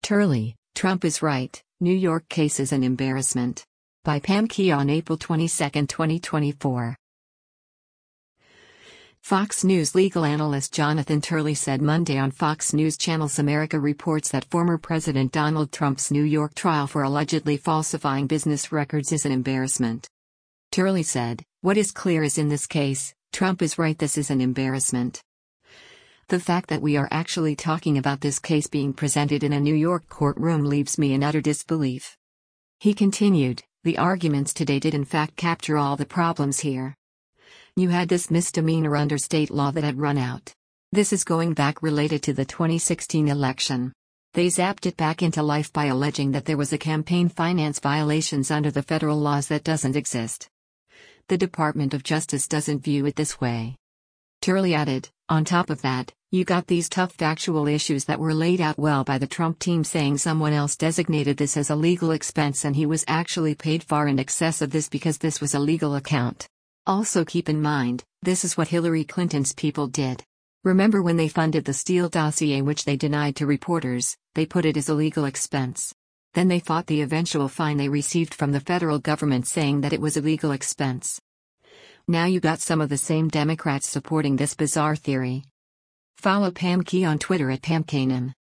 Turley, Trump is right, New York case is an embarrassment. By Pam Key on April 22, 2024. Fox News legal analyst Jonathan Turley said Monday on Fox News Channel's America Reports that former President Donald Trump's New York trial for allegedly falsifying business records is an embarrassment. Turley said, "What is clear is in this case, Trump is right, this is an embarrassment. The fact that we are actually talking about this case being presented in a New York courtroom leaves me in utter disbelief." He continued, "The arguments today did in fact capture all the problems here. You had this misdemeanor under state law that had run out. This is going back related to the 2016 election. They zapped it back into life by alleging that there was a campaign finance violations under the federal laws that doesn't exist. The Department of Justice doesn't view it this way." Turley added, "On top of that, you got these tough factual issues that were laid out well by the Trump team, saying someone else designated this as a legal expense and he was actually paid far in excess of this because this was a legal account. Also keep in mind, this is what Hillary Clinton's people did. Remember when they funded the Steele dossier, which they denied to reporters, they put it as a legal expense. Then they fought the eventual fine they received from the federal government saying that it was a legal expense. Now you got some of the same Democrats supporting this bizarre theory." Follow Pam Key on Twitter at PamKanan.